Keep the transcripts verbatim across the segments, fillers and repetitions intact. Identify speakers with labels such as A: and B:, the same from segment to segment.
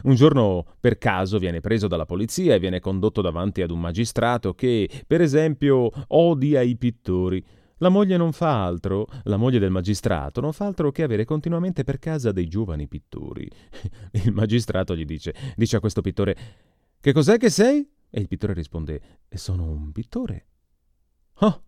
A: Un giorno, per caso, viene preso dalla polizia e viene condotto davanti ad un magistrato che, per esempio, odia i pittori. La moglie non fa altro, la moglie del magistrato non fa altro che avere continuamente per casa dei giovani pittori. Il magistrato gli dice, dice a questo pittore: «Che cos'è che sei?» E il pittore risponde: «Sono un pittore». Oh!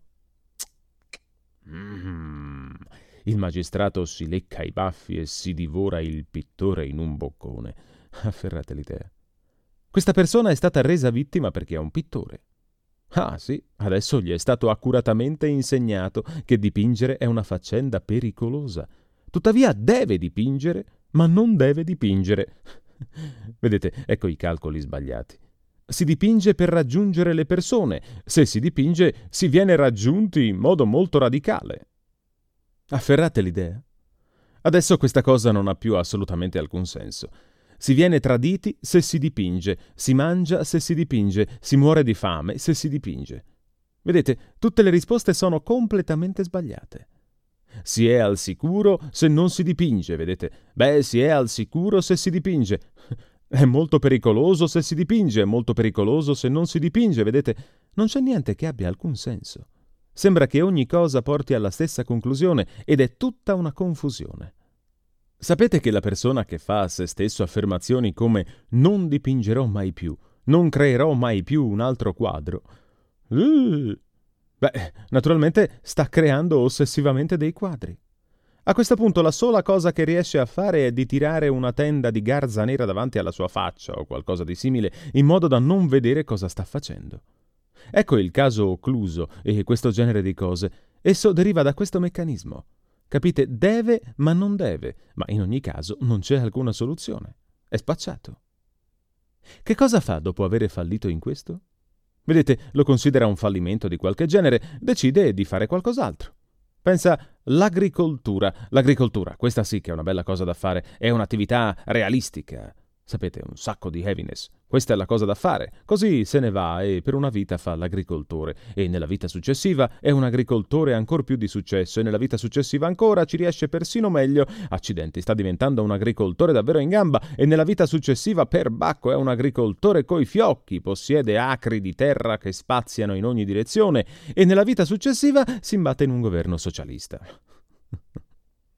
A: Mm. Il magistrato si lecca i baffi e si divora il pittore in un boccone. Afferrate l'idea. Questa persona è stata resa vittima perché è un pittore. Ah sì, adesso gli è stato accuratamente insegnato che dipingere è una faccenda pericolosa. Tuttavia deve dipingere, ma non deve dipingere. Vedete, ecco i calcoli sbagliati. Si dipinge per raggiungere le persone. Se si dipinge, si viene raggiunti in modo molto radicale. Afferrate l'idea? Adesso questa cosa non ha più assolutamente alcun senso. Si viene traditi se si dipinge, si mangia se si dipinge, si muore di fame se si dipinge. Vedete, tutte le risposte sono completamente sbagliate. Si è al sicuro se non si dipinge, vedete? Beh, si è al sicuro se si dipinge. È molto pericoloso se si dipinge, è molto pericoloso se non si dipinge, vedete? Non c'è niente che abbia alcun senso. Sembra che ogni cosa porti alla stessa conclusione ed è tutta una confusione. Sapete che la persona che fa a se stesso affermazioni come «non dipingerò mai più», «non creerò mai più un altro quadro», uh, beh, naturalmente sta creando ossessivamente dei quadri. A questo punto la sola cosa che riesce a fare è di tirare una tenda di garza nera davanti alla sua faccia o qualcosa di simile, in modo da non vedere cosa sta facendo. Ecco il caso occluso e questo genere di cose. Esso deriva da questo meccanismo. Capite? Deve ma non deve, ma in ogni caso non c'è alcuna soluzione. È spacciato. Che cosa fa dopo aver fallito in questo? Vedete, lo considera un fallimento di qualche genere, decide di fare qualcos'altro. Pensa l'agricoltura. L'agricoltura, questa sì che è una bella cosa da fare, è un'attività realistica. Sapete, un sacco di heaviness. Questa è la cosa da fare. Così se ne va e per una vita fa l'agricoltore. E nella vita successiva è un agricoltore ancor più di successo. E nella vita successiva ancora ci riesce persino meglio. Accidenti, sta diventando un agricoltore davvero in gamba. E nella vita successiva, per bacco, è un agricoltore coi fiocchi. Possiede acri di terra che spaziano in ogni direzione. E nella vita successiva si imbatte in un governo socialista.